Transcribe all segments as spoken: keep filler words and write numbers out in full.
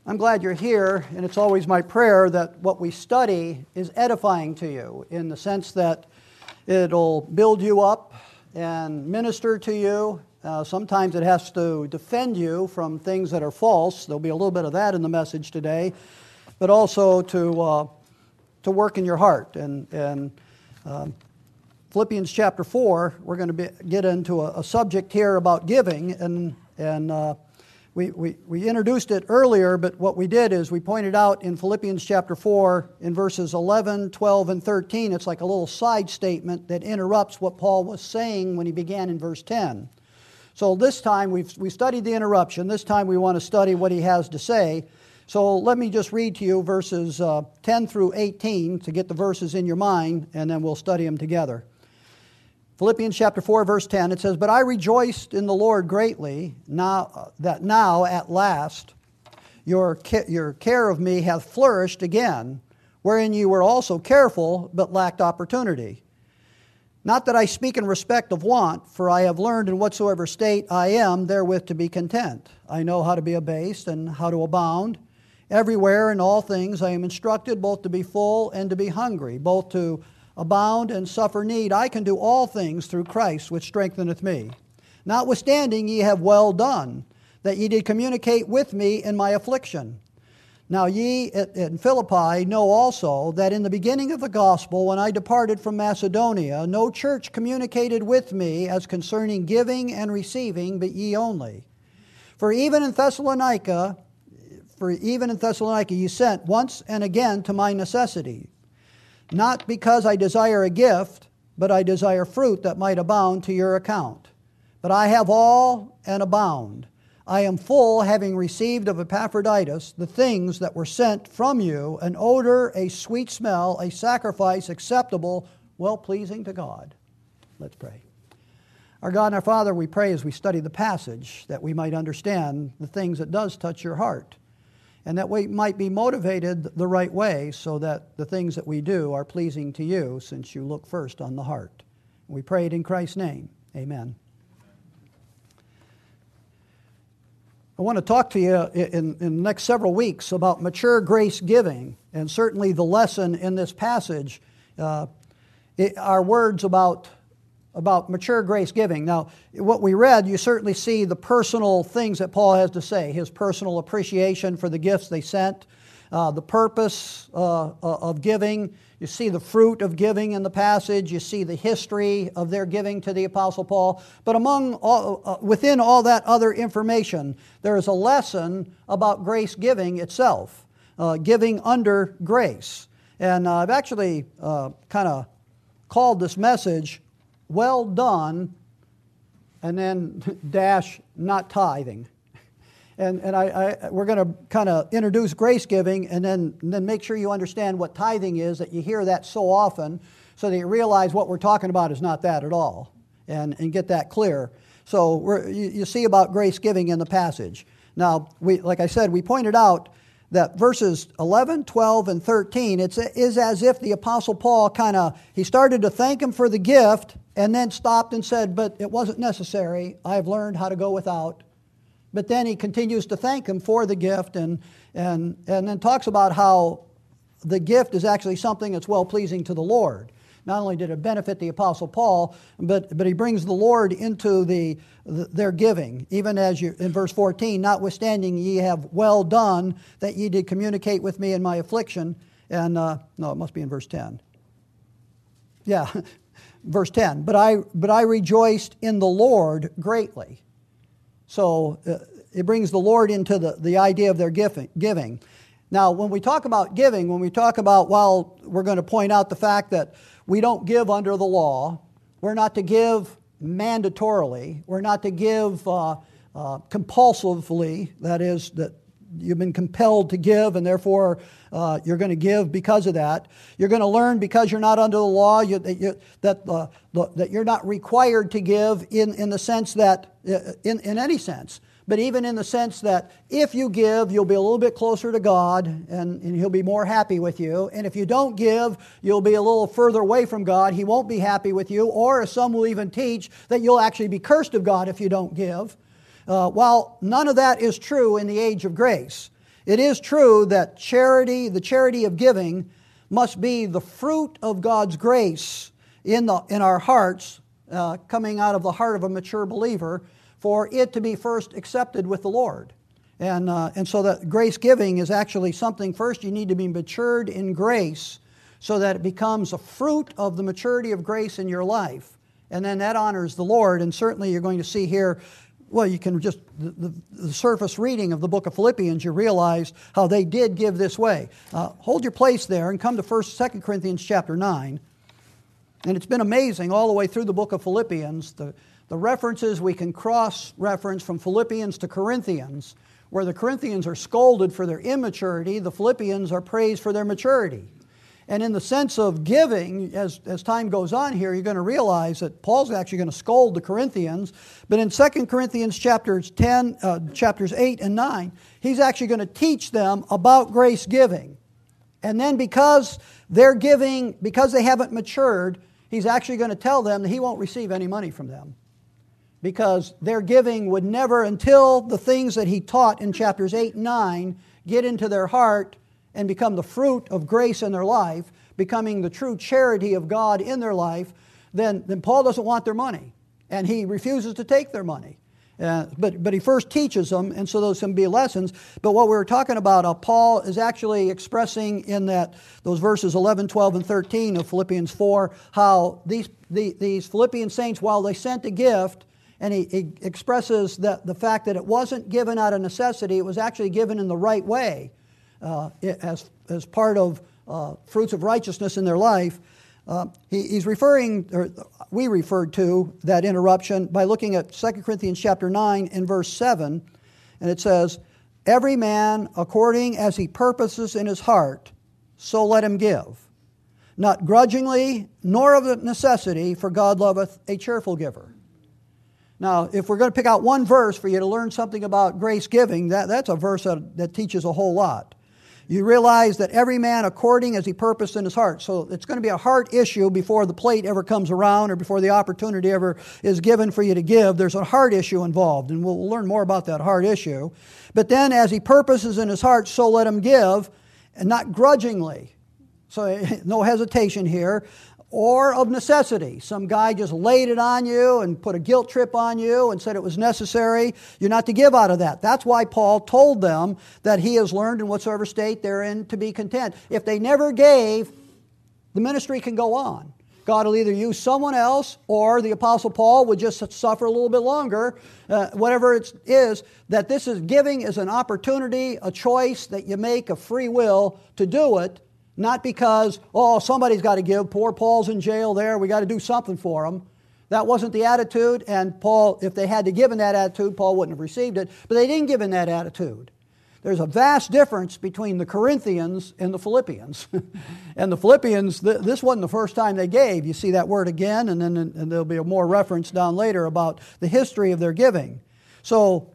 I'm glad you're here, and it's always my prayer that what we study is edifying to you in the sense that it'll build you up and minister to you. Uh, sometimes it has to defend you from things that are false. There'll be a little bit of that in the message today, but also to uh, to work in your heart. And, and um, Philippians chapter four, we're going to be, get into a, a subject here about giving, and and uh, we, we we introduced it earlier, but what we did is we pointed out in Philippians chapter four, in verses eleven, twelve, and thirteen, it's like a little side statement that interrupts what Paul was saying when he began in verse ten. So this time we've we studied the interruption. This time we want to study what he has to say. So let me just read to you verses uh, ten through eighteen to get the verses in your mind, and then we'll study them together. Philippians chapter four, verse ten, it says, "But I rejoiced in the Lord greatly, now that now at last your ca- your care of me hath flourished again, wherein you were also careful, but lacked opportunity. Not that I speak in respect of want, for I have learned in whatsoever state I am therewith to be content. I know how to be abased and how to abound. Everywhere in all things I am instructed both to be full and to be hungry, both to abound and suffer need. I can do all things through Christ which strengtheneth me. Notwithstanding ye have well done, that ye did communicate with me in my affliction. Now ye in Philippi know also that in the beginning of the gospel, when I departed from Macedonia, no church communicated with me as concerning giving and receiving, but ye only. For even in Thessalonica, for even in Thessalonica ye sent once and again to my necessity. Not because I desire a gift, but I desire fruit that might abound to your account. But I have all and abound. I am full, having received of Epaphroditus the things that were sent from you, an odor, a sweet smell, a sacrifice acceptable, well-pleasing to God." Let's pray. Our God and our Father, we pray as we study the passage that we might understand the things that does touch your heart, and that we might be motivated the right way so that the things that we do are pleasing to you, since you look first on the heart. We pray it in Christ's name. Amen. I want to talk to you in, in the next several weeks about mature grace giving, and certainly the lesson in this passage uh, it, are words about about mature grace giving. Now, what we read, you certainly see the personal things that Paul has to say, his personal appreciation for the gifts they sent, uh, the purpose uh, of giving. You see the fruit of giving in the passage. You see the history of their giving to the Apostle Paul. But among all, uh, within all that other information, there is a lesson about grace giving itself, uh, giving under grace. And uh, I've actually uh, kind of called this message, "Well Done," and then dash, "not tithing." And and I, I we're going to kind of introduce grace giving, and then and then make sure you understand what tithing is, that you hear that so often, so that you realize what we're talking about is not that at all, and, and get that clear. So we're, you, you see about grace giving in the passage. Now, we like I said, we pointed out that verses eleven, twelve, and thirteen, it is as if the Apostle Paul kind of, he started to thank him for the gift, and then stopped and said, "But it wasn't necessary. I've learned how to go without." But then he continues to thank him for the gift, and and and then talks about how the gift is actually something that's well-pleasing to the Lord. Not only did it benefit the Apostle Paul, but but he brings the Lord into the, the their giving. Even as you in verse fourteen, "Notwithstanding ye have well done, that ye did communicate with me in my affliction." And uh, no, it must be in verse ten. Yeah, verse ten. But I but I rejoiced in the Lord greatly. So uh, it brings the Lord into the, the idea of their giving. Now, when we talk about giving, when we talk about, well, we're going to point out the fact that we don't give under the law. We're not to give mandatorily. We're not to give uh, uh, compulsively. That is, that you've been compelled to give, and therefore uh, you're going to give because of that. You're going to learn because you're not under the law, you, that, you, that, uh, the, that you're not required to give in, in the sense that, uh, in, in any sense, but even in the sense that if you give, you'll be a little bit closer to God, and, and He'll be more happy with you. And if you don't give, you'll be a little further away from God. He won't be happy with you. Or as some will even teach, that you'll actually be cursed of God if you don't give. Uh, while none of that is true in the age of grace, It is true that charity, the charity of giving, must be the fruit of God's grace in, the, in our hearts, uh, coming out of the heart of a mature believer, for it to be first accepted with the Lord. And, uh, and so that grace giving is actually something, first you need to be matured in grace so that it becomes a fruit of the maturity of grace in your life. And then that honors the Lord. And certainly you're going to see here, well, you can just, the, the, the surface reading of the book of Philippians, you realize how they did give this way. Uh, hold your place there and come to First, Second Corinthians chapter nine. And it's been amazing all the way through the book of Philippians, the, the references we can cross-reference from Philippians to Corinthians, where the Corinthians are scolded for their immaturity, the Philippians are praised for their maturity. And in the sense of giving, as, as time goes on here, you're going to realize that Paul's actually going to scold the Corinthians. But in Second Corinthians chapters ten, uh, chapters eight and nine, he's actually going to teach them about grace giving. And then because they're giving, because they haven't matured, he's actually going to tell them that he won't receive any money from them. Because their giving would never, until the things that he taught in chapters eight and nine get into their heart and become the fruit of grace in their life, becoming the true charity of God in their life, then, then Paul doesn't want their money. And he refuses to take their money. Uh, but, but he first teaches them, and so those can be lessons. But what we were talking about, uh, Paul is actually expressing in that those verses eleven, twelve, and thirteen of Philippians four, how these, the, these Philippian saints, while they sent a gift, and he, he expresses that the fact that it wasn't given out of necessity, it was actually given in the right way, uh, as, as part of uh, fruits of righteousness in their life. Uh, he, he's referring, or we referred to that interruption by looking at Second Corinthians chapter nine and verse seven, and it says, "Every man according as he purposes in his heart, so let him give, not grudgingly, nor of necessity, for God loveth a cheerful giver." Now, if we're going to pick out one verse for you to learn something about grace giving, that, that's a verse that, that teaches a whole lot. You realize that every man according as he purposed in his heart. So it's going to be a heart issue before the plate ever comes around or before the opportunity ever is given for you to give. There's a heart issue involved, and we'll learn more about that heart issue. But then as he purposes in his heart, so let him give, and not grudgingly. So no hesitation here. Or of necessity. Some guy just laid it on you and put a guilt trip on you and said it was necessary. You're not to give out of that. That's why Paul told them that he has learned in whatsoever state they're in to be content. If they never gave, the ministry can go on. God will either use someone else, or the Apostle Paul would just suffer a little bit longer, uh, whatever it is, that this is giving is an opportunity, a choice that you make of free will to do it. Not because, oh, somebody's got to give. Poor Paul's in jail there. We got to do something for him. That wasn't the attitude. And Paul, if they had to give in that attitude, Paul wouldn't have received it. But they didn't give in that attitude. There's a vast difference between the Corinthians and the Philippians. And the Philippians, th- this wasn't the first time they gave. You see that word again, and then and there'll be a more reference down later about the history of their giving. So,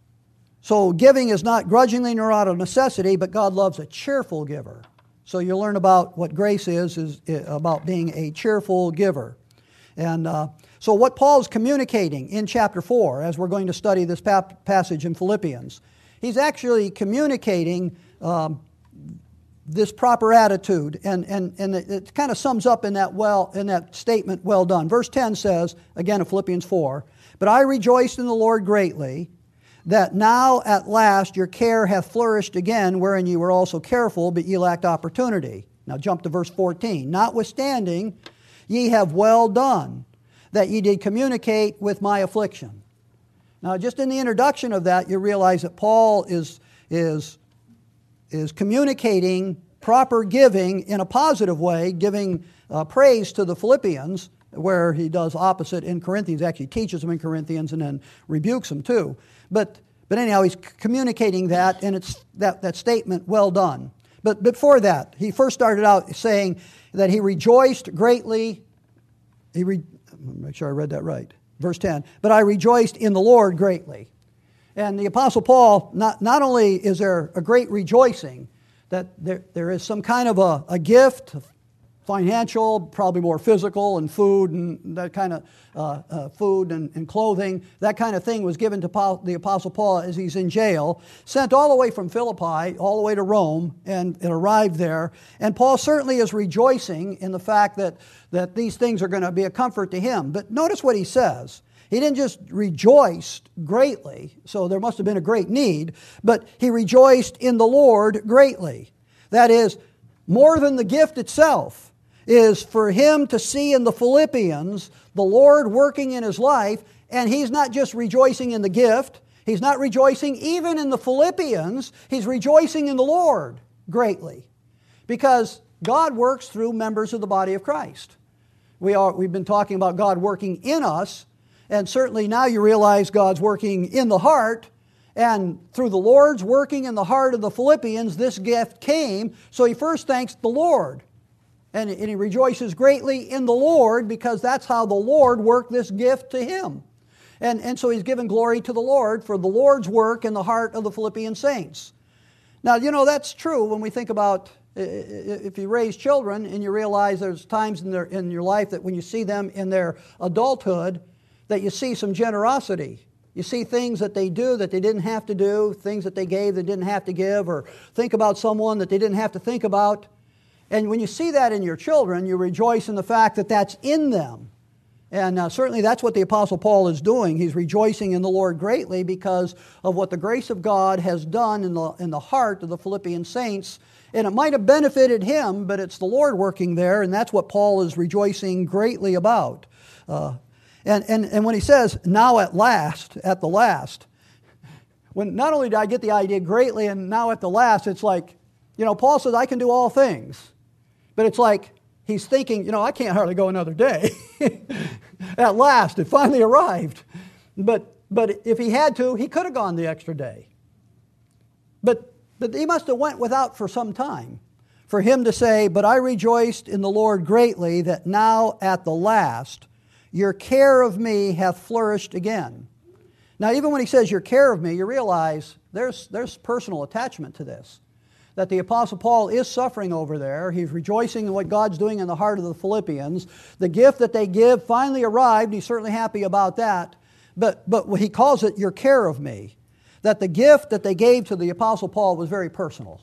so giving is not grudgingly nor out of necessity, but God loves a cheerful giver. So you'll learn about what grace is, is about being a cheerful giver. And uh, so what Paul's communicating in chapter four, as we're going to study this pa- passage in Philippians, he's actually communicating um, this proper attitude. And, and, and it, it kind of sums up in that, well, in that statement, well done. Verse ten says, again in Philippians four, "But I rejoiced in the Lord greatly, that now at last your care hath flourished again, wherein ye were also careful, but ye lacked opportunity." Now jump to verse fourteen. "Notwithstanding, ye have well done, that ye did communicate with my affliction." Now just in the introduction of that, you realize that Paul is, is, is communicating proper giving in a positive way, giving uh, praise to the Philippians, where he does opposite in Corinthians. Actually teaches them in Corinthians and then rebukes them too. But but anyhow, he's communicating that, and it's that, that statement, well done. But before that, he first started out saying that he rejoiced greatly. He re, make sure I read that right. Verse ten, "But I rejoiced in the Lord greatly." And the Apostle Paul, not, not only is there a great rejoicing, that there, there is some kind of a, a gift, financial, probably more physical, and food and that kind of uh, uh, food and, and clothing. That kind of thing was given to Paul, the Apostle Paul as he's in jail, sent all the way from Philippi, all the way to Rome, and it arrived there. And Paul certainly is rejoicing in the fact that, that these things are going to be a comfort to him. But notice what he says. He didn't just rejoice greatly, so there must have been a great need, but he rejoiced in the Lord greatly. That is, more than the gift itself, is for him to see in the Philippians the Lord working in his life, and he's not just rejoicing in the gift, he's not rejoicing even in the Philippians, he's rejoicing in the Lord greatly. Because God works through members of the body of Christ. We are, we've been talking about God working in us, and certainly now you realize God's working in the heart, and through the Lord's working in the heart of the Philippians, this gift came. So he first thanks the Lord, and he rejoices greatly in the Lord because that's how the Lord worked this gift to him. And, and so he's given glory to the Lord for the Lord's work in the heart of the Philippian saints. Now, you know, that's true when we think about if you raise children and you realize there's times in, their, in your life that when you see them in their adulthood, that you see some generosity. You see things that they do that they didn't have to do, things that they gave they didn't have to give, or think about someone that they didn't have to think about. And when you see that in your children, you rejoice in the fact that that's in them. And uh, certainly that's what the Apostle Paul is doing. He's rejoicing in the Lord greatly because of what the grace of God has done in the, in the heart of the Philippian saints. And it might have benefited him, but it's the Lord working there, and that's what Paul is rejoicing greatly about. Uh, And, and, and when he says, now at last, at the last, when not only did I get the idea greatly and now at the last, it's like, you know, Paul says, I can do all things. But it's like he's thinking, you know, I can't hardly go another day. At last, it finally arrived. But, but if he had to, he could have gone the extra day. But, but he must have went without for some time. For him to say, but I rejoiced in the Lord greatly that now at the last, your care of me hath flourished again. Now, even when he says your care of me, you realize there's, there's personal attachment to this. That the Apostle Paul is suffering over there. He's rejoicing in what God's doing in the heart of the Philippians. The gift that they give finally arrived. He's certainly happy about that. But, but he calls it your care of me. That the gift that they gave to the Apostle Paul was very personal.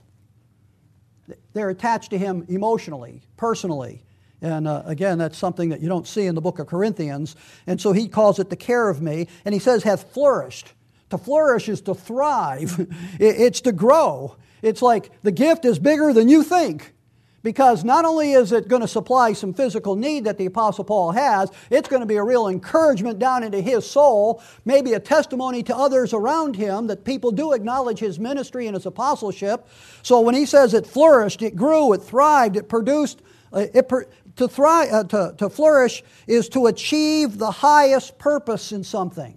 They're attached to him emotionally, personally. And uh, again, that's something that you don't see in the book of Corinthians. And so he calls it the care of me. And he says, hath flourished. To flourish is to thrive. It's to grow. It's like the gift is bigger than you think. Because not only is it going to supply some physical need that the Apostle Paul has, it's going to be a real encouragement down into his soul, maybe a testimony to others around him that people do acknowledge his ministry and his apostleship. So when he says it flourished, it grew, it thrived, it produced, uh, it per- To, thrive, uh, to, to flourish is to achieve the highest purpose in something.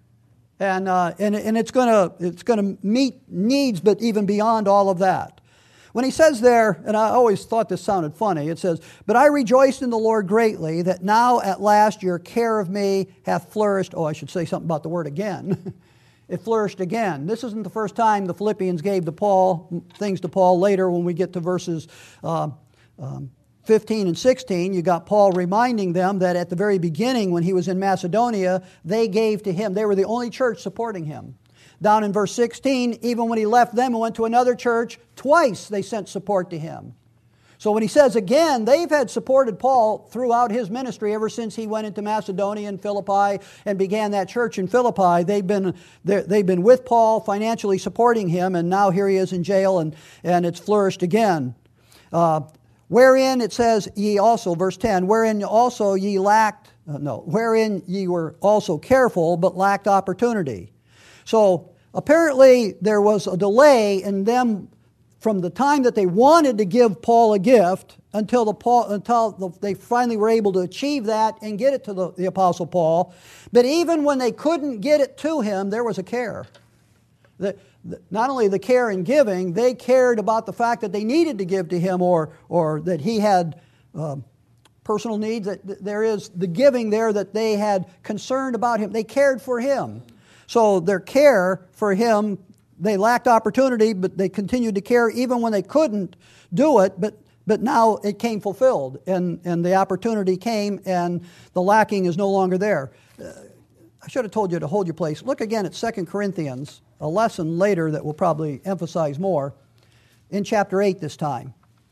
And, uh, and, and it's going to it's going to meet needs, but even beyond all of that. When he says there, and I always thought this sounded funny, it says, but I rejoiced in the Lord greatly that now at last your care of me hath flourished. Oh, I should say something about the word again. It flourished again. This isn't the first time the Philippians gave to Paul things to Paul. Later when we get to verses Uh, um, fifteen and sixteen, you got Paul reminding them that at the very beginning when he was in Macedonia, they gave to him. They were the only church supporting him. Down in verse sixteen, even when he left them and went to another church, twice they sent support to him. So when he says again, they've had supported Paul throughout his ministry ever since he went into Macedonia and Philippi and began that church in Philippi. They've been, they've been with Paul, financially supporting him, and now here he is in jail and, and it's flourished again. Uh, Wherein, it says, ye also, verse ten, wherein also ye lacked, uh, no, wherein ye were also careful, but lacked opportunity. So, apparently, there was a delay in them from the time that they wanted to give Paul a gift until, the Paul, until the, they finally were able to achieve that and get it to the, the Apostle Paul. But even when they couldn't get it to him, there was a care. The, Not only the care in giving, they cared about the fact that they needed to give to him or, or that he had uh, personal needs. That there is the giving there that they had concerned about him. They cared for him. So their care for him, they lacked opportunity, but they continued to care even when they couldn't do it. But but now it came fulfilled, and, and the opportunity came, and the lacking is no longer there. Uh, I should have told you to hold your place. Look again at Second Corinthians, a lesson later that we'll probably emphasize more, in chapter eight this time.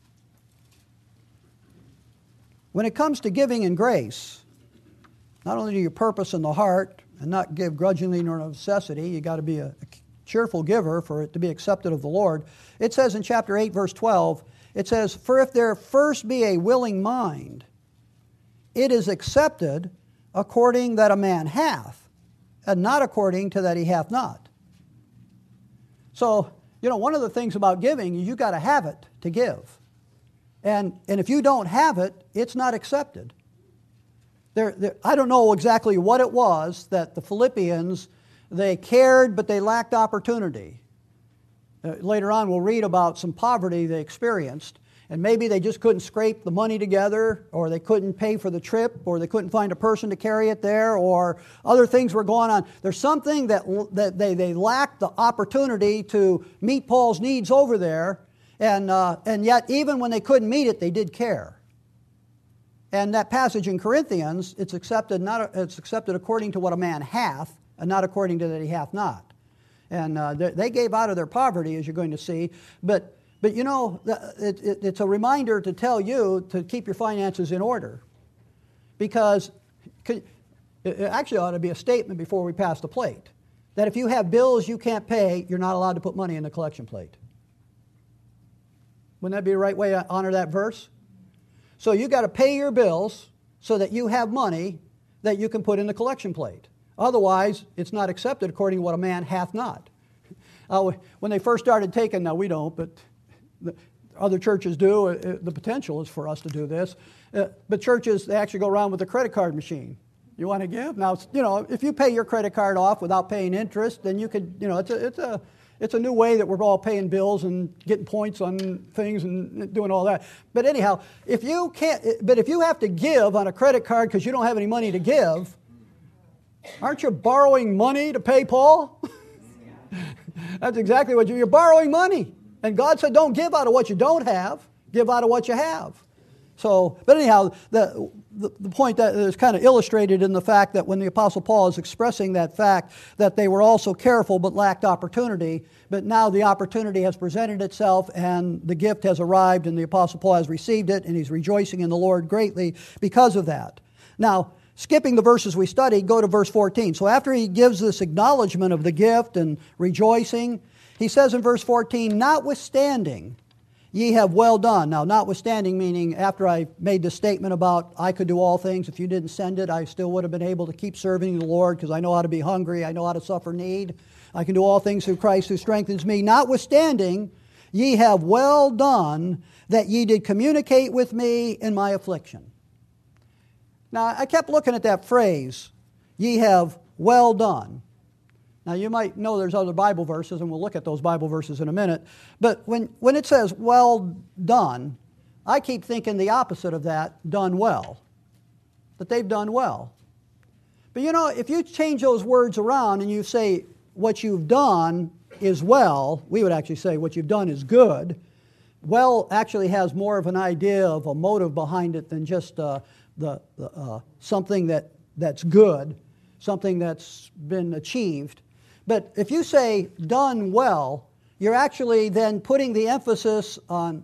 When it comes to giving and grace, not only do you purpose in the heart and not give grudgingly nor of necessity, you got to be a, a cheerful giver for it to be accepted of the Lord. It says in chapter eight, verse twelve, it says, "For if there first be a willing mind, it is accepted according that a man hath, and not according to that he hath not." So, you know, one of the things about giving is you got to have it to give. And, and if you don't have it, it's not accepted. There, there, I don't know exactly what it was that the Philippians, they cared, but they lacked opportunity. Uh, later on, we'll read about some poverty they experienced. And maybe they just couldn't scrape the money together, or they couldn't pay for the trip, or they couldn't find a person to carry it there, or other things were going on. There's something that, that they, they lacked the opportunity to meet Paul's needs over there, and, uh, and yet even when they couldn't meet it, they did care. And that passage in Corinthians, it's accepted, not, it's accepted according to what a man hath, and not according to that he hath not. And uh, they, they gave out of their poverty, as you're going to see, but But you know, it, it, it's a reminder to tell you to keep your finances in order. Because it actually ought to be a statement before we pass the plate. That if you have bills you can't pay, you're not allowed to put money in the collection plate. Wouldn't that be the right way to honor that verse? So you got to pay your bills so that you have money that you can put in the collection plate. Otherwise, it's not accepted according to what a man hath not. Uh, when they first started taking, now we don't, but the other churches do. Uh, the potential is for us to do this. Uh, but churches, they actually go around with a credit card machine. You want to give? Now, you know, if you pay your credit card off without paying interest, then you could, you know, it's a, it's a, it's a new way that we're all paying bills and getting points on things and doing all that. But anyhow, if you can't, but if you have to give on a credit card because you don't have any money to give, aren't you borrowing money to pay Paul? That's exactly what you're, you're borrowing money. And God said, don't give out of what you don't have, give out of what you have. So, but anyhow, the, the, the point that is kind of illustrated in the fact that when the Apostle Paul is expressing that fact, that they were also careful but lacked opportunity, but now the opportunity has presented itself and the gift has arrived and the Apostle Paul has received it and he's rejoicing in the Lord greatly because of that. Now, skipping the verses we studied, go to verse fourteen. So after he gives this acknowledgement of the gift and rejoicing, he says in verse fourteen, "Notwithstanding, ye have well done." Now, notwithstanding meaning after I made the statement about I could do all things. If you didn't send it, I still would have been able to keep serving the Lord because I know how to be hungry. I know how to suffer need. I can do all things through Christ who strengthens me. "Notwithstanding, ye have well done that ye did communicate with me in my affliction." Now, I kept looking at that phrase, "ye have well done." Now, you might know there's other Bible verses, and we'll look at those Bible verses in a minute. But when, when it says, "well done," I keep thinking the opposite of that, "done well." That they've done well. But you know, if you change those words around and you say, what you've done is well, we would actually say what you've done is good. Well actually has more of an idea of a motive behind it than just uh, the, the uh, something that, that's good, something that's been achieved. But if you say done well, you're actually then putting the emphasis on,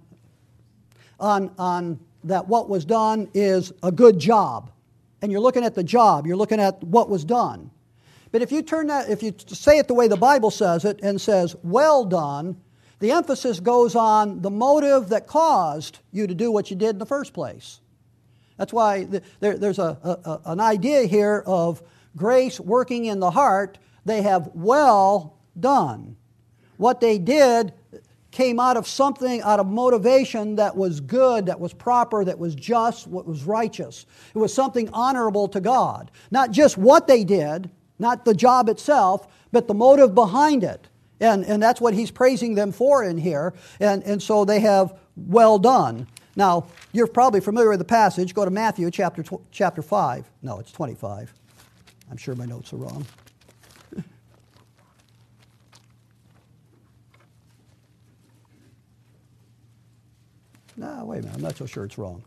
on, on that what was done is a good job. And you're looking at the job, you're looking at what was done. But if you turn that, if you say it the way the Bible says it and says, "well done," the emphasis goes on the motive that caused you to do what you did in the first place. That's why there, there's a, a, an idea here of grace working in the heart. They have well done. What they did came out of something, out of motivation that was good, that was proper, that was just, what was righteous. It was something honorable to God. Not just what they did, not the job itself, but the motive behind it. And, and that's what he's praising them for in here. And, and so they have well done. Now, you're probably familiar with the passage. Go to Matthew chapter, chapter five. No, it's twenty-five. I'm sure my notes are wrong. No, wait a minute. I'm not so sure it's wrong.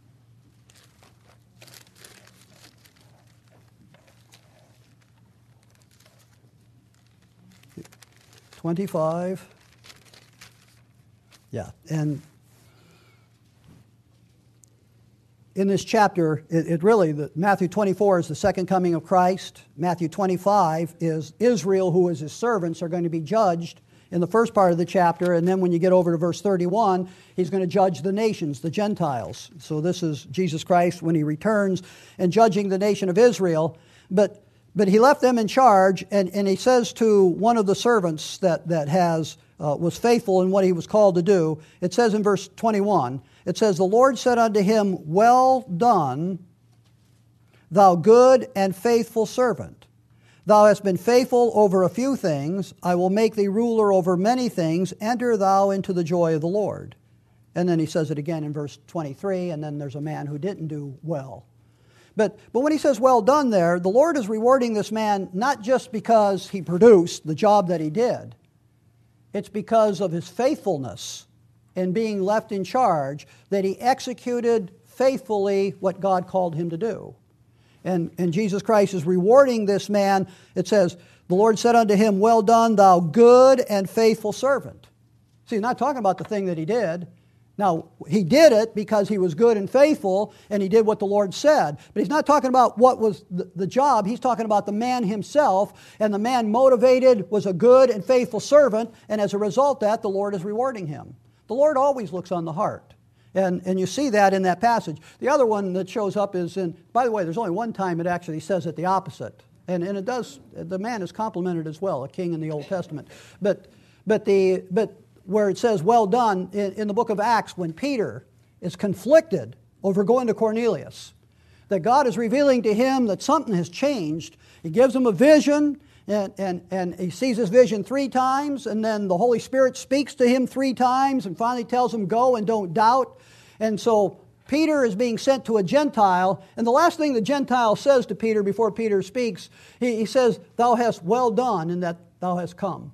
twenty-five. Yeah, and in this chapter, it, it really, the, Matthew twenty-four is the second coming of Christ. Matthew twenty-five is Israel, who as his servants are going to be judged in the first part of the chapter, and then when you get over to verse thirty-one, he's going to judge the nations, the Gentiles. So this is Jesus Christ when he returns and judging the nation of Israel. But but he left them in charge, and, and he says to one of the servants that, that has uh, was faithful in what he was called to do, it says in verse twenty-one, it says, "The Lord said unto him, Well done, thou good and faithful servant. Thou hast been faithful over a few things. I will make thee ruler over many things. Enter thou into the joy of the Lord." And then he says it again in verse twenty-three, and then there's a man who didn't do well. But, but when he says well done there, the Lord is rewarding this man not just because he produced the job that he did. It's because of his faithfulness in being left in charge that he executed faithfully what God called him to do. And, and Jesus Christ is rewarding this man. It says, "The Lord said unto him, Well done, thou good and faithful servant." See, he's not talking about the thing that he did. Now, he did it because he was good and faithful, and he did what the Lord said. But he's not talking about what was the, the job. He's talking about the man himself, and the man motivated was a good and faithful servant, and as a result of that, the Lord is rewarding him. The Lord always looks on the heart. And, and you see that in that passage. The other one that shows up is in, by the way, there's only one time it actually says it the opposite. And, and it does, the man is complimented as well, a king in the Old Testament. But, but, the, but where it says, well done, in, in the book of Acts, when Peter is conflicted over going to Cornelius, that God is revealing to him that something has changed. He gives him a vision, and, and, and he sees his vision three times, and then the Holy Spirit speaks to him three times, and finally tells him, go and don't doubt. And so Peter is being sent to a Gentile, and the last thing the Gentile says to Peter before Peter speaks, he, he says, "Thou hast well done in that thou hast come."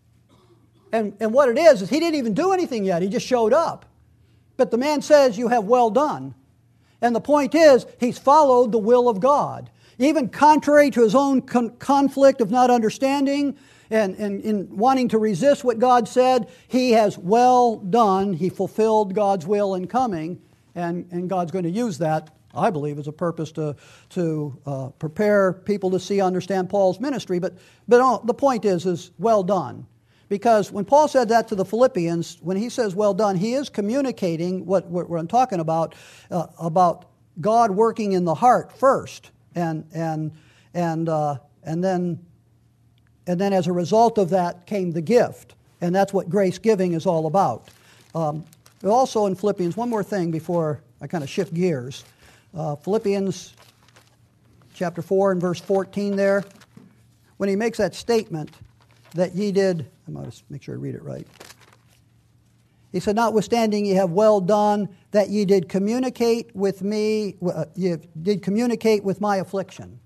And, and what it is, is he didn't even do anything yet. He just showed up. But the man says, "You have well done." And the point is, he's followed the will of God. Even contrary to his own con- conflict of not understanding and, and in wanting to resist what God said, he has well done. He fulfilled God's will in coming, and, and God's going to use that, I believe, as a purpose to, to uh, prepare people to see, understand Paul's ministry. But, but uh, the point is, is well done. Because when Paul said that to the Philippians, when he says well done, he is communicating what, what we're talking about, uh, about God working in the heart first. And and and uh, and then and then as a result of that came the gift, and that's what grace giving is all about. Um, also in Philippians, one more thing before I kind of shift gears. Uh, Philippians chapter four and verse fourteen there, when he makes that statement that ye did, I'm going to make sure I read it right. He said, "Notwithstanding ye have well done, that ye did communicate with me, uh, ye did communicate with my affliction."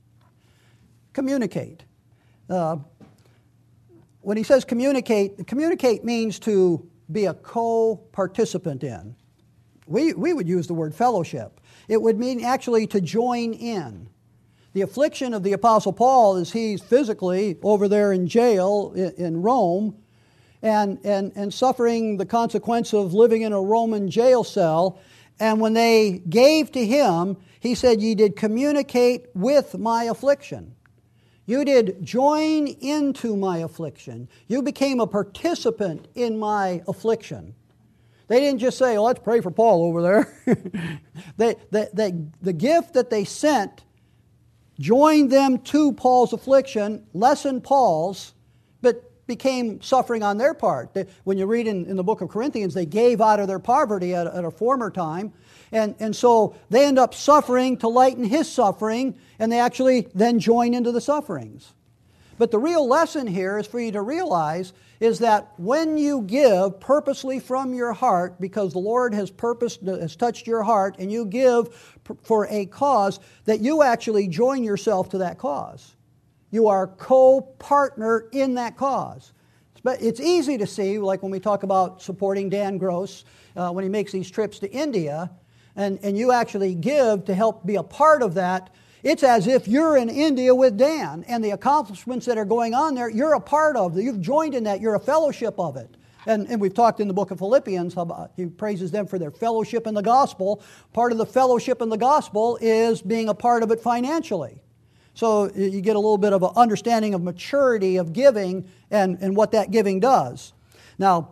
Communicate. Uh, when he says communicate, communicate means to be a co-participant in. We, we would use the word fellowship. It would mean actually to join in. The affliction of the Apostle Paul is he's physically over there in jail in, in Rome, And, and, and suffering the consequence of living in a Roman jail cell. And when they gave to him, he said, "Ye did communicate with my affliction." You did join into my affliction. You became a participant in my affliction. They didn't just say, "Oh, let's pray for Paul over there." they, they, they, the gift that they sent joined them to Paul's affliction, lessened Paul's, but became suffering on their part. They, when you read in, in the book of Corinthians, they gave out of their poverty at, at a former time. And, and so they end up suffering to lighten his suffering, and they actually then join into the sufferings. But the real lesson here is for you to realize is that when you give purposely from your heart, because the Lord has purposed, has touched your heart, and you give for a cause, that you actually join yourself to that cause. You are co-partner in that cause. But it's easy to see, like when we talk about supporting Dan Gross, uh, when he makes these trips to India, and, and you actually give to help be a part of that, it's as if you're in India with Dan, and the accomplishments that are going on there, you're a part of. You've joined in that. You're a fellowship of it. And, and we've talked in the book of Philippians, how about, he praises them for their fellowship in the gospel. Part of the fellowship in the gospel is being a part of it financially. So you get a little bit of an understanding of maturity of giving and, and what that giving does. Now,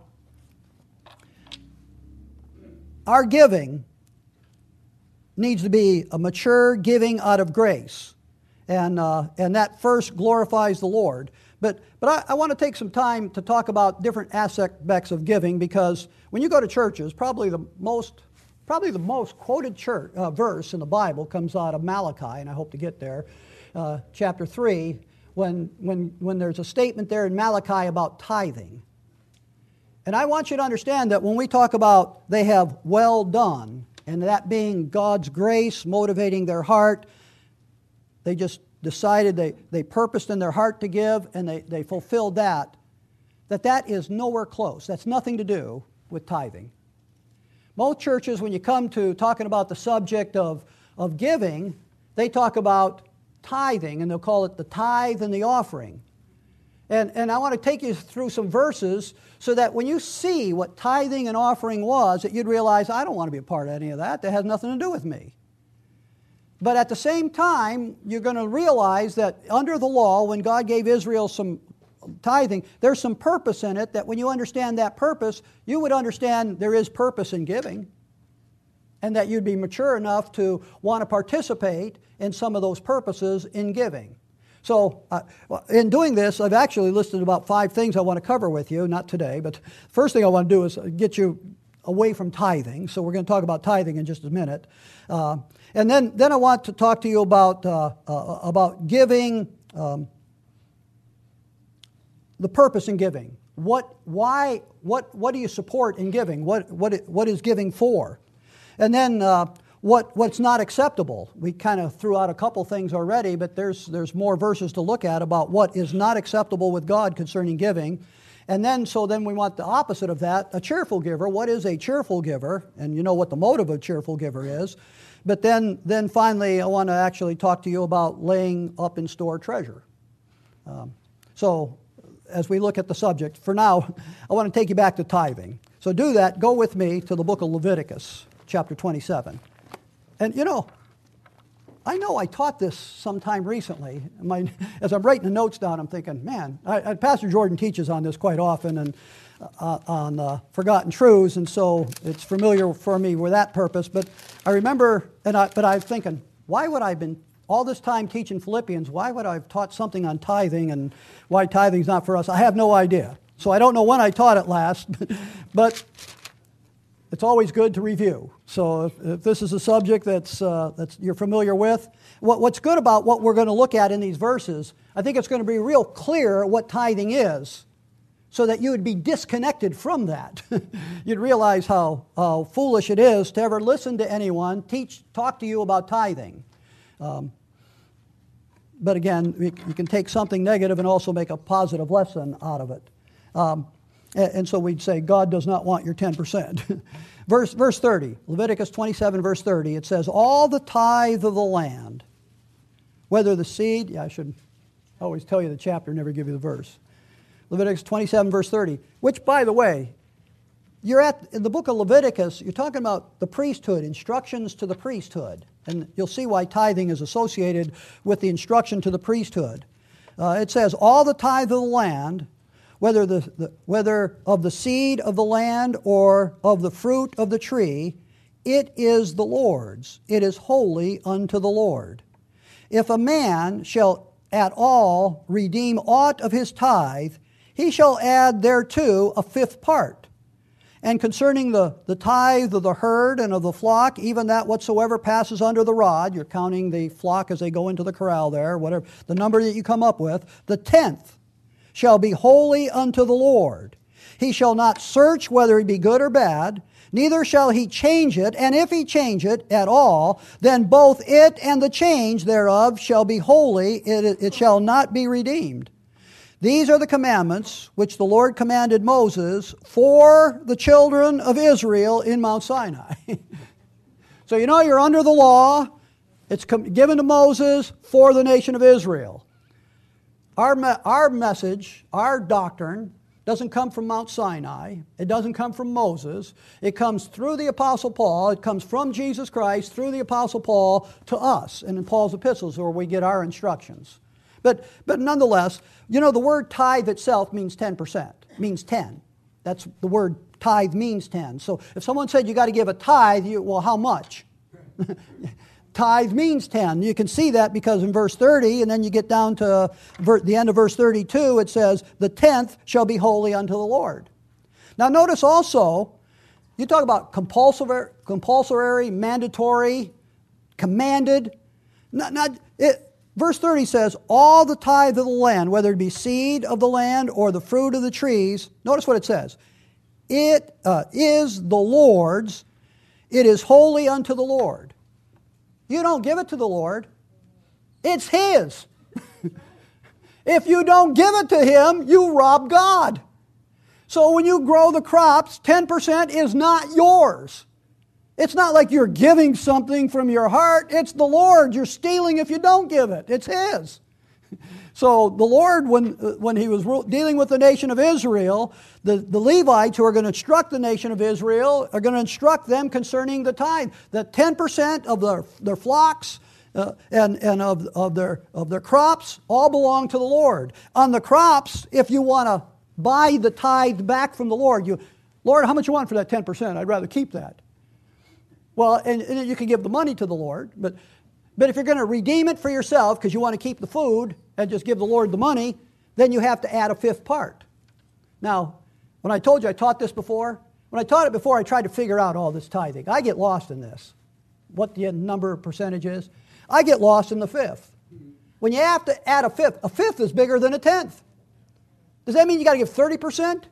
our giving needs to be a mature giving out of grace. And, uh, and that first glorifies the Lord. But, but I, I want to take some time to talk about different aspects of giving, because when you go to churches, probably the most, probably the most quoted church, uh, verse in the Bible comes out of Malachi, and I hope to get there, uh, chapter three, when, when, when there's a statement there in Malachi about tithing. And I want you to understand that when we talk about they have well done, and that being God's grace motivating their heart, they just decided, they, they purposed in their heart to give, and they, they fulfilled that, that that is nowhere close. That's nothing to do with tithing. Most churches, when you come to talking about the subject of, of giving, they talk about tithing, and they'll call it the tithe and the offering. And, and I want to take you through some verses so that when you see what tithing and offering was, that you'd realize, I don't want to be a part of any of that. That has nothing to do with me. But at the same time, you're going to realize that under the law, when God gave Israel some tithing, there's some purpose in it, that when you understand that purpose, you would understand there is purpose in giving, and that you'd be mature enough to want to participate in some of those purposes in giving. So uh, in doing this, I've actually listed about five things I want to cover with you, not today, but first thing I want to do is get you away from tithing. So we're going to talk about tithing in just a minute. Uh, and then, then I want to talk to you about, uh, uh, about giving, um, the purpose in giving. What, why, what, what do you support in giving? What, what, what is giving for? And then uh, what, what's not acceptable. We kind of threw out a couple things already, but there's, there's more verses to look at about what is not acceptable with God concerning giving. And then, so then we want the opposite of that, a cheerful giver. What is a cheerful giver? And you know what the motive of a cheerful giver is. But then, then finally, I want to actually talk to you about laying up in store treasure. Um, so, as we look at the subject, for now, I want to take you back to tithing. So do that. Go with me to the book of Leviticus, chapter twenty-seven. And you know, I know I taught this sometime recently. My, as I'm writing the notes down, I'm thinking, man, I, I, Pastor Jordan teaches on this quite often, and uh, on uh, forgotten truths, and so it's familiar for me with that purpose. But I remember, and I, but I'm thinking, why would I have been all this time teaching Philippians? Why would I have taught something on tithing, and why tithing's not for us? I have no idea. So I don't know when I taught it last, but it's always good to review. So if, if this is a subject that's, uh, that's you're familiar with, what, what's good about what we're going to look at in these verses, I think it's going to be real clear what tithing is, so that you would be disconnected from that. You'd realize how, how foolish it is to ever listen to anyone teach, talk to you about tithing. Um, but again, you can take something negative and also make a positive lesson out of it. Um, and, and so we'd say, God does not want your ten percent. verse, verse thirty, Leviticus twenty-seven, verse thirty, it says, all the tithe of the land, whether the seed, yeah, I should always tell you the chapter, never give you the verse. Leviticus twenty-seven, verse thirty, which, by the way, you're at, in the book of Leviticus, you're talking about the priesthood, instructions to the priesthood. And you'll see why tithing is associated with the instruction to the priesthood. Uh, it says, all the tithe of the land, whether, the, the, whether of the seed of the land or of the fruit of the tree, it is the Lord's. It is holy unto the Lord. If a man shall at all redeem aught of his tithe, he shall add thereto a fifth part. And concerning the, the tithe of the herd and of the flock, even that whatsoever passes under the rod, you're counting the flock as they go into the corral there, whatever, the number that you come up with, the tenth shall be holy unto the Lord. He shall not search whether it be good or bad, neither shall he change it, and if he change it at all, then both it and the change thereof shall be holy, it, it shall not be redeemed. These are the commandments which the Lord commanded Moses for the children of Israel in Mount Sinai. So you know you're under the law. It's given to Moses for the nation of Israel. Our, me- our message, our doctrine, doesn't come from Mount Sinai. It doesn't come from Moses. It comes through the Apostle Paul. It comes from Jesus Christ through the Apostle Paul to us, and in Paul's epistles where we get our instructions. But, but nonetheless, you know, the word tithe itself means ten percent, means ten. That's the word tithe means ten. So if someone said you got to give a tithe, you, well, how much? Tithe means ten. You can see that because in verse thirty, and then you get down to the end of verse thirty-two, it says, the tenth shall be holy unto the Lord. Now notice also, you talk about compulsory, compulsory mandatory, commanded. Not, not, it, verse thirty says, all the tithe of the land, whether it be seed of the land or the fruit of the trees, notice what it says. It uh, is the Lord's, it is holy unto the Lord. You don't give it to the Lord. It's His. If you don't give it to Him, you rob God. So when you grow the crops, ten percent is not yours. It's not like you're giving something from your heart. It's the Lord. You're stealing if you don't give it. It's His. So the Lord, when, when He was dealing with the nation of Israel, the, the Levites who are going to instruct the nation of Israel are going to instruct them concerning the tithe. That ten percent of their, their flocks uh, and, and of, of, their, of their crops all belong to the Lord. On the crops, if you want to buy the tithe back from the Lord, you, Lord, how much you want for that ten percent? I'd rather keep that. Well, and, and you can give the money to the Lord, but, but if you're going to redeem it for yourself because you want to keep the food and just give the Lord the money, then you have to add a fifth part. Now, when I told you I taught this before, when I taught it before, I tried to figure out all this tithing. I get lost in this, what the number of percentage is. I get lost in the fifth. When you have to add a fifth, a fifth is bigger than a tenth. Does that mean you got to give thirty percent?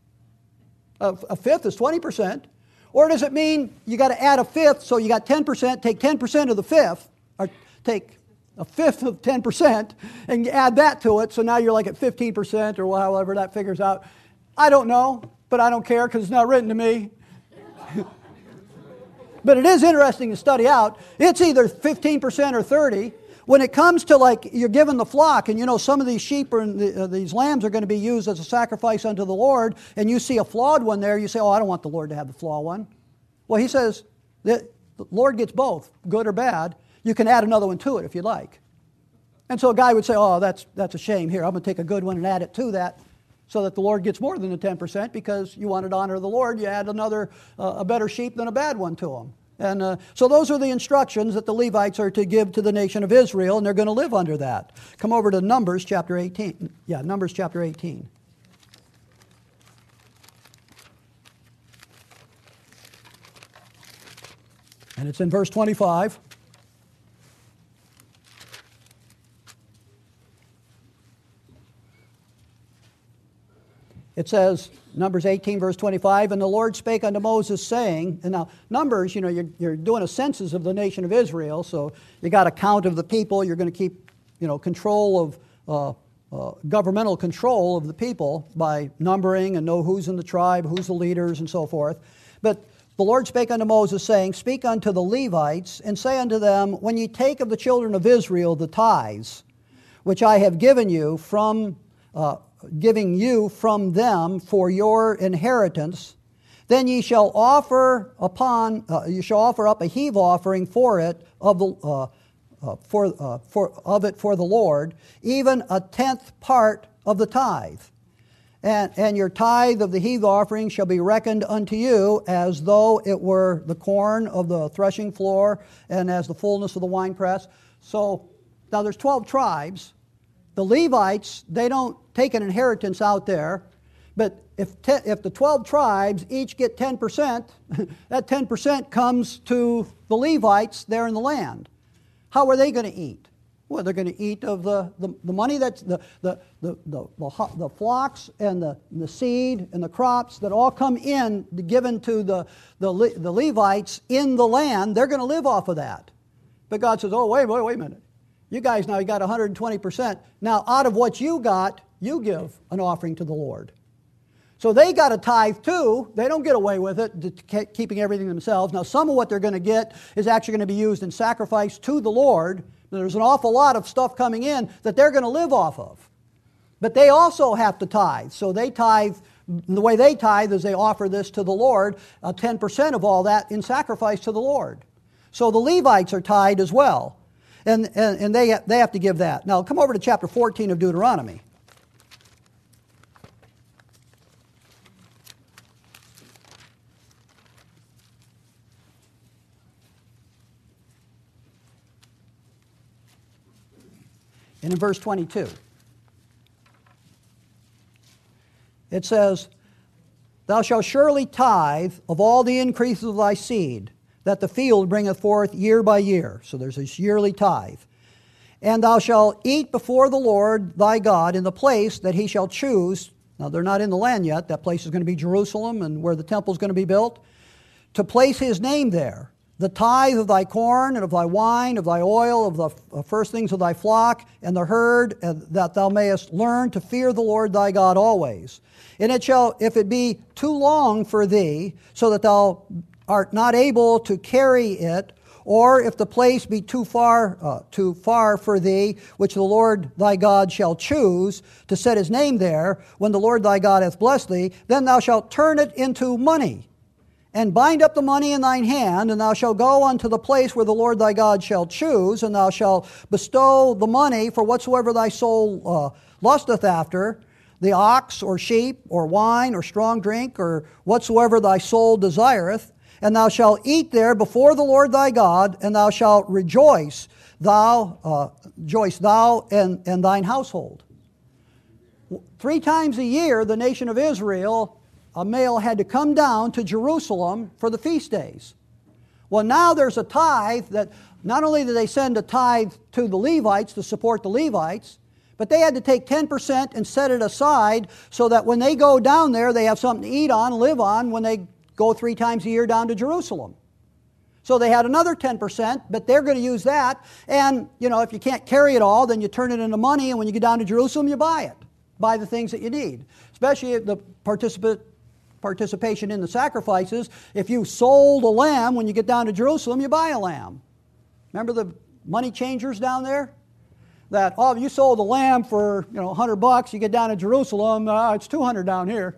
A, a fifth is twenty percent. Or does it mean you got to add a fifth, so you got ten percent, take ten percent of the fifth, or take a fifth of ten percent, and you add that to it, so now you're like at fifteen percent, or however that figures out. I don't know, but I don't care because it's not written to me. But it is interesting to study out. It's either fifteen percent or thirty. When it comes to like you're given the flock, and you know some of these sheep or the, uh, these lambs are going to be used as a sacrifice unto the Lord, and you see a flawed one there, you say, oh, I don't want the Lord to have the flawed one. Well, He says that the Lord gets both, good or bad. You can add another one to it if you like. And so a guy would say, oh, that's, that's a shame. Here, I'm going to take a good one and add it to that so that the Lord gets more than the ten percent because you wanted to honor the Lord. You add another, uh, a better sheep than a bad one to him. And uh, so those are the instructions that the Levites are to give to the nation of Israel, and they're going to live under that. Come over to Numbers chapter eighteen. Yeah, Numbers chapter eighteen. And it's in verse twenty-five. It says, Numbers eighteen, verse twenty-five, and the Lord spake unto Moses, saying, and now Numbers, you know, you're, you're doing a census of the nation of Israel, so you got a count of the people. You're going to keep, you know, control of, uh, uh, governmental control of the people by numbering and know who's in the tribe, who's the leaders, and so forth. But the Lord spake unto Moses, saying, speak unto the Levites, and say unto them, when ye take of the children of Israel the tithes, which I have given you from uh, giving you from them for your inheritance, then ye shall offer upon uh, you shall offer up a heave offering for it of the uh, uh, for uh, for of it for the Lord, even a tenth part of the tithe, and and your tithe of the heave offering shall be reckoned unto you as though it were the corn of the threshing floor and as the fullness of the winepress. So now there's twelve tribes. The Levites, they don't take an inheritance out there, but if te- if the twelve tribes each get ten percent, that ten percent comes to the Levites there in the land. How are they going to eat? Well, they're going to eat of the, the, the money that's the the, the, the, the, the flocks and the, the seed and the crops that all come in, given to the, the, the Levites in the land. They're going to live off of that. But God says, oh, wait, wait, wait a minute. You guys now, you got one hundred twenty percent. Now, out of what you got, you give an offering to the Lord. So they got a tithe too. They don't get away with it, keeping everything themselves. Now, some of what they're going to get is actually going to be used in sacrifice to the Lord. There's an awful lot of stuff coming in that they're going to live off of. But they also have to tithe. So they tithe, the way they tithe is they offer this to the Lord, uh, ten percent of all that in sacrifice to the Lord. So the Levites are tithed as well. And, and, and they, they have to give that. Now, come over to chapter fourteen of Deuteronomy. And in verse twenty-two, it says, Thou shalt surely tithe of all the increase of thy seed, that the field bringeth forth year by year. So there's this yearly tithe. And thou shalt eat before the Lord thy God in the place that he shall choose. Now they're not in the land yet. That place is going to be Jerusalem, and where the temple is going to be built, to place his name there. The tithe of thy corn, and of thy wine, of thy oil, of the first things of thy flock, and the herd, and that thou mayest learn to fear the Lord thy God always. And it shall, if it be too long for thee, so that thou art not able to carry it, or if the place be too far, uh, too far for thee, which the Lord thy God shall choose to set his name there, when the Lord thy God hath blessed thee, then thou shalt turn it into money, and bind up the money in thine hand, and thou shalt go unto the place where the Lord thy God shall choose, and thou shalt bestow the money for whatsoever thy soul uh, lusteth after, the ox, or sheep, or wine, or strong drink, or whatsoever thy soul desireth, and thou shalt eat there before the Lord thy God, and thou shalt rejoice, thou, uh, rejoice thou and, and thine household. Three times a year, the nation of Israel, a male had to come down to Jerusalem for the feast days. Well, now there's a tithe that not only do they send a tithe to the Levites to support the Levites, but they had to take ten percent and set it aside so that when they go down there, they have something to eat on, live on, when they go three times a year down to Jerusalem. So they had another ten percent, but they're going to use that. And, you know, if you can't carry it all, then you turn it into money, and when you get down to Jerusalem, you buy it. Buy the things that you need. Especially the participant participation in the sacrifices. If you sold a lamb, when you get down to Jerusalem, you buy a lamb. Remember the money changers down there? That, oh, if you sold a lamb for, you know, one hundred bucks, you get down to Jerusalem, uh, it's two hundred down here.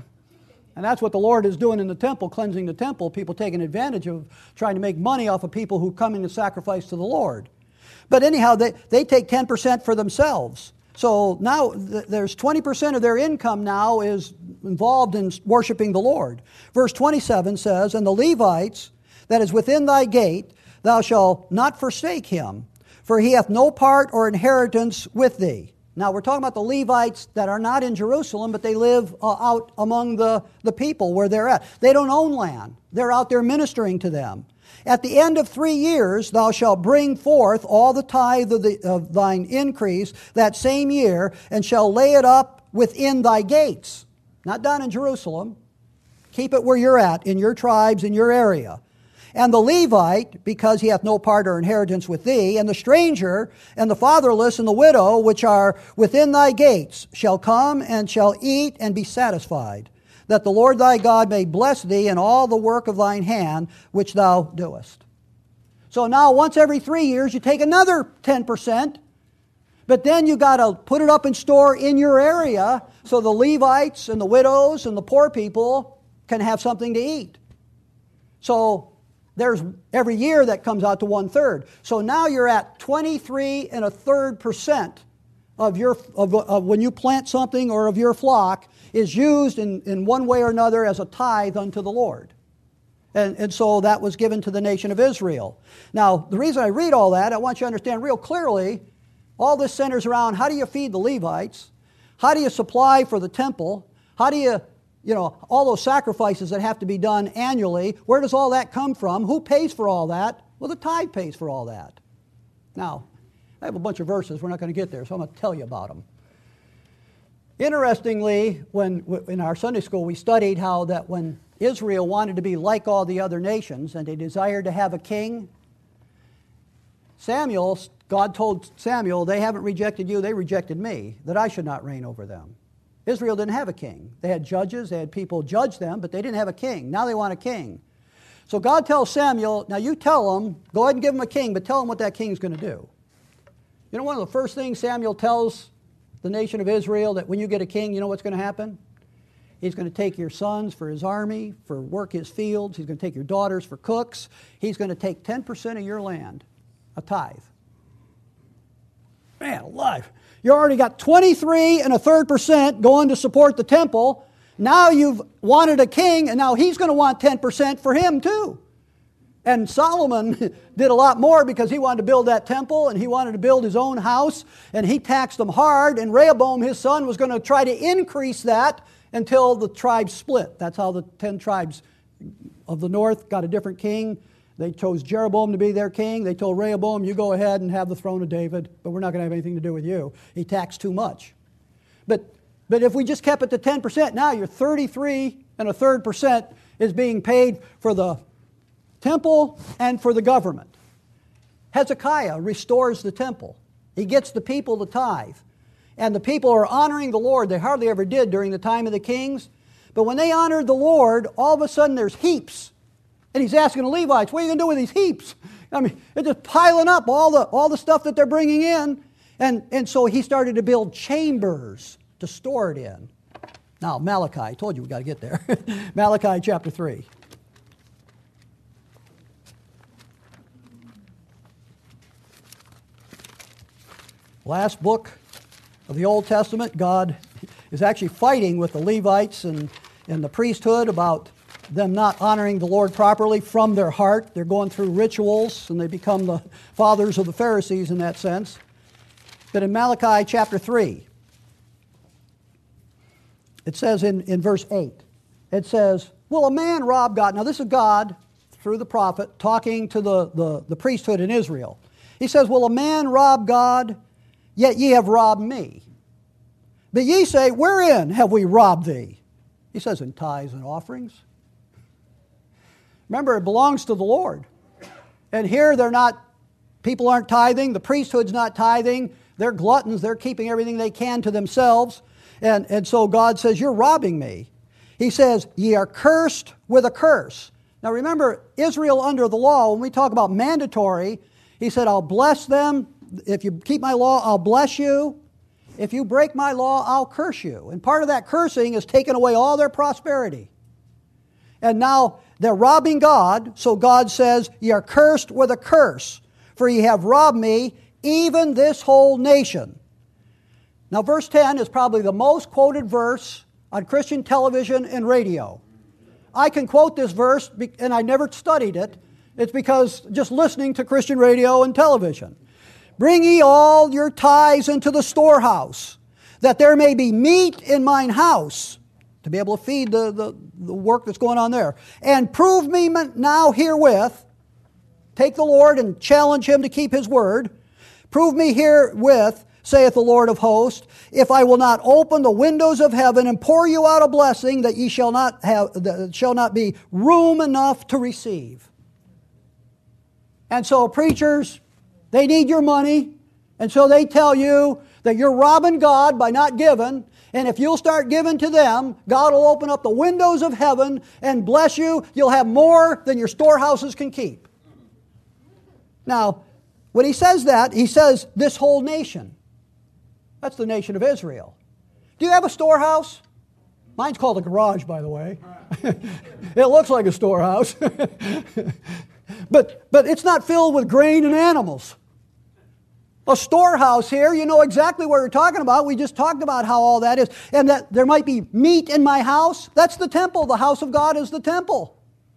And that's what the Lord is doing in the temple, cleansing the temple, people taking advantage of trying to make money off of people who come in to sacrifice to the Lord. But anyhow, they, they take ten percent for themselves. So now th- there's twenty percent of their income now is involved in worshiping the Lord. Verse twenty-seven says, And the Levites that is within thy gate, thou shalt not forsake him, for he hath no part or inheritance with thee. Now we're talking about the Levites that are not in Jerusalem, but they live uh, out among the, the people where they're at. They don't own land. They're out there ministering to them. At the end of three years thou shalt bring forth all the tithe of, the, of thine increase that same year, and shall lay it up within thy gates. Not down in Jerusalem. Keep it where you're at, in your tribes, in your area. And the Levite, because he hath no part or inheritance with thee, and the stranger, and the fatherless, and the widow, which are within thy gates, shall come and shall eat and be satisfied, that the Lord thy God may bless thee in all the work of thine hand, which thou doest. So now once every three years, you take another ten percent, but then you got to put it up in store in your area so the Levites and the widows and the poor people can have something to eat. So there's every year that comes out to one third. So now you're at twenty-three and a third percent of your of, of when you plant something or of your flock is used in, in one way or another as a tithe unto the Lord. And, and so that was given to the nation of Israel. Now, the reason I read all that, I want you to understand real clearly, all this centers around how do you feed the Levites? How do you supply for the temple? How do you, you know, all those sacrifices that have to be done annually, where does all that come from? Who pays for all that? Well, the tithe pays for all that. Now, I have a bunch of verses. We're not going to get there, so I'm going to tell you about them. Interestingly, when in our Sunday school we studied how that when Israel wanted to be like all the other nations and they desired to have a king, Samuel God told Samuel, they haven't rejected you, they rejected me, that I should not reign over them. Israel didn't have a king. They had judges, they had people judge them, but they didn't have a king. Now they want a king. So God tells Samuel, now you tell them, go ahead and give them a king, but tell them what that king's going to do. You know one of the first things Samuel tells the nation of Israel, that when you get a king, you know what's going to happen? He's going to take your sons for his army, for work his fields. He's going to take your daughters for cooks. He's going to take ten percent of your land, a tithe. Man alive. You already got twenty-three and a third percent going to support the temple. Now you've wanted a king, and now he's going to want ten percent for him too. And Solomon did a lot more because he wanted to build that temple, and he wanted to build his own house, and he taxed them hard, and Rehoboam, his son, was going to try to increase that until the tribes split. That's how the ten tribes of the north got a different king. They chose Jeroboam to be their king. They told Rehoboam, you go ahead and have the throne of David, but we're not going to have anything to do with you. He taxed too much. But, but if we just kept it to ten percent, now you're thirty-three and a third percent is being paid for the temple and for the government. Hezekiah restores the temple. He gets the people to tithe. And the people are honoring the Lord. They hardly ever did during the time of the kings. But when they honored the Lord, all of a sudden there's heaps. And he's asking the Levites, what are you going to do with these heaps? I mean, they're just piling up all the, all the stuff that they're bringing in. And, and so he started to build chambers to store it in. Now, Malachi, I told you we got to get there. Malachi chapter three. Last book of the Old Testament. God is actually fighting with the Levites and, and the priesthood about them not honoring the Lord properly from their heart. They're going through rituals, and they become the fathers of the Pharisees in that sense. But in Malachi chapter three, it says in, in verse eight, it says, will a man rob God? Now this is God, through the prophet, talking to the, the, the priesthood in Israel. He says, will a man rob God? Yet ye have robbed me. But ye say, wherein have we robbed thee? He says, in tithes and offerings. Remember, it belongs to the Lord. And here they're not, people aren't tithing, the priesthood's not tithing, they're gluttons, they're keeping everything they can to themselves. And, and so God says, you're robbing me. He says, ye are cursed with a curse. Now remember, Israel under the law, when we talk about mandatory, he said, I'll bless them. If you keep my law, I'll bless you. If you break my law, I'll curse you. And part of that cursing is taking away all their prosperity. And now they're robbing God, so God says, ye are cursed with a curse, for ye have robbed me, even this whole nation. Now verse ten is probably the most quoted verse on Christian television and radio. I can quote this verse, and I never studied it. It's because just listening to Christian radio and television. Bring ye all your tithes into the storehouse, that there may be meat in mine house, to be able to feed the, the, the work that's going on there. And prove me now herewith, take the Lord and challenge him to keep his word. Prove me herewith, saith the Lord of hosts, if I will not open the windows of heaven and pour you out a blessing that ye shall not have, that shall not be room enough to receive. And so preachers, they need your money, and so they tell you that you're robbing God by not giving, and if you'll start giving to them, God will open up the windows of heaven and bless you. You'll have more than your storehouses can keep. Now, when he says that, he says this whole nation. That's the nation of Israel. Do you have a storehouse? Mine's called a garage, by the way. It looks like a storehouse. but, but it's not filled with grain and animals. A storehouse here, you know exactly what we're talking about. We just talked about how all that is. And that there might be meat in my house. That's the temple. The house of God is the temple.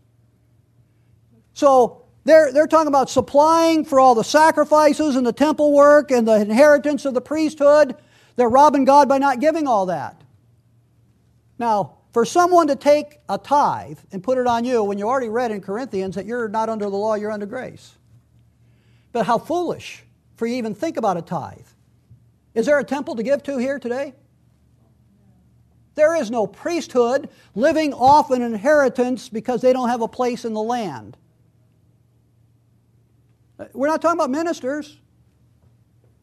So they're, they're talking about supplying for all the sacrifices and the temple work and the inheritance of the priesthood. They're robbing God by not giving all that. Now, for someone to take a tithe and put it on you when you already read in Corinthians that you're not under the law, you're under grace. But how foolish for you to even think about a tithe. Is there a temple to give to here today? There is no priesthood living off an inheritance because they don't have a place in the land. We're not talking about ministers.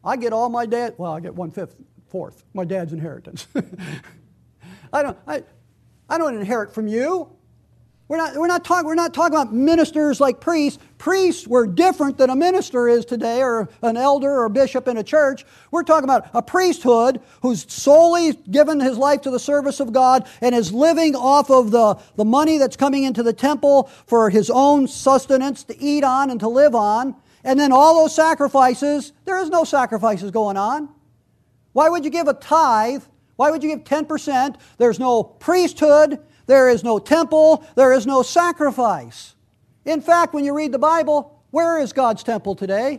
I get all my dad, well, I get one-fifth, fourth, my dad's inheritance. I don't, I, I don't inherit from you. We're not, we're not talking, we're not talking about ministers like priests. Priests were different than a minister is today, or an elder or a bishop in a church. We're talking about a priesthood who's solely given his life to the service of God and is living off of the, the money that's coming into the temple for his own sustenance to eat on and to live on. And then all those sacrifices, there is no sacrifices going on. Why would you give a tithe? Why would you give ten percent? There's no priesthood. There is no temple. There is no sacrifice. In fact, when you read the Bible, where is God's temple today?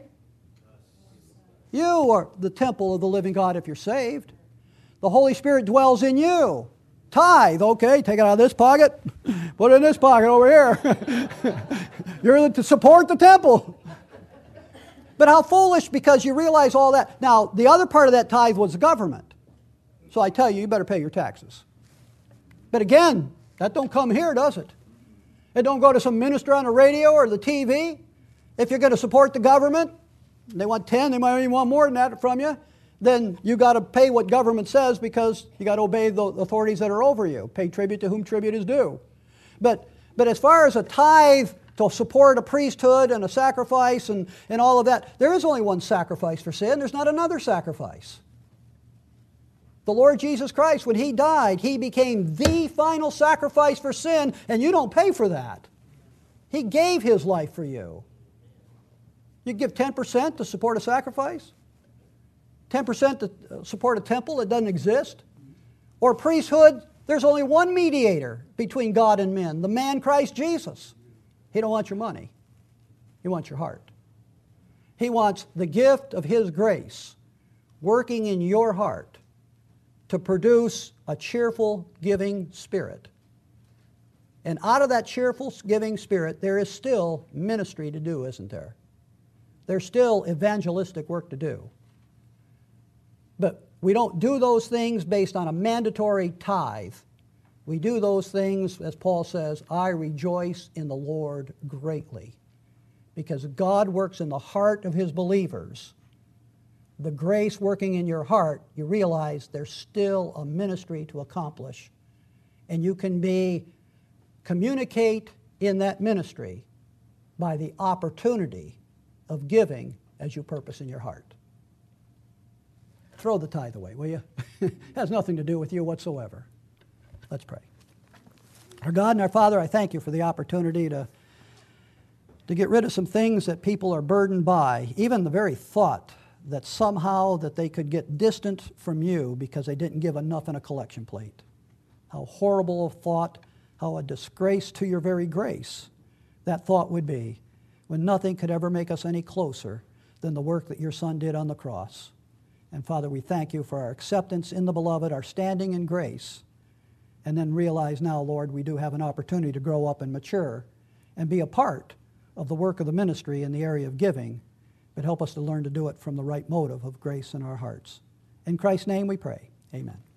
You are the temple of the living God if you're saved. The Holy Spirit dwells in you. Tithe, okay, take it out of this pocket, put it in this pocket over here. You're to support the temple. But how foolish, because you realize all that. Now, the other part of that tithe was the government. So I tell you, you better pay your taxes. But again, that don't come here, does it? It don't go to some minister on the radio or the T V. If you're going to support the government, they want ten, they might even want more than that from you, then you got to pay what government says because you got to obey the authorities that are over you. Pay tribute to whom tribute is due. But, but as far as a tithe to support a priesthood and a sacrifice and, and all of that, there is only one sacrifice for sin. There's not another sacrifice. The Lord Jesus Christ, when He died, He became the final sacrifice for sin, and you don't pay for that. He gave His life for you. You give ten percent to support a sacrifice? ten percent to support a temple that doesn't exist? Or priesthood, there's only one mediator between God and men, the man Christ Jesus. He don't want your money. He wants your heart. He wants the gift of His grace working in your heart to produce a cheerful giving spirit. And out of that cheerful giving spirit, there is still ministry to do, isn't there? There's still evangelistic work to do. But we don't do those things based on a mandatory tithe. We do those things, as Paul says, I rejoice in the Lord greatly. Because God works in the heart of His believers. The grace working in your heart, you realize there's still a ministry to accomplish. And you can be, communicate in that ministry by the opportunity of giving as you purpose in your heart. Throw the tithe away, will you? It has nothing to do with you whatsoever. Let's pray. Our God and our Father, I thank You for the opportunity to, to get rid of some things that people are burdened by, even the very thought that somehow that they could get distant from You because they didn't give enough in a collection plate. How horrible a thought, how a disgrace to Your very grace that thought would be, when nothing could ever make us any closer than the work that Your Son did on the cross. And Father, we thank You for our acceptance in the Beloved, our standing in grace, and then realize now, Lord, we do have an opportunity to grow up and mature and be a part of the work of the ministry in the area of giving, but help us to learn to do it from the right motive of grace in our hearts. In Christ's name we pray. Amen.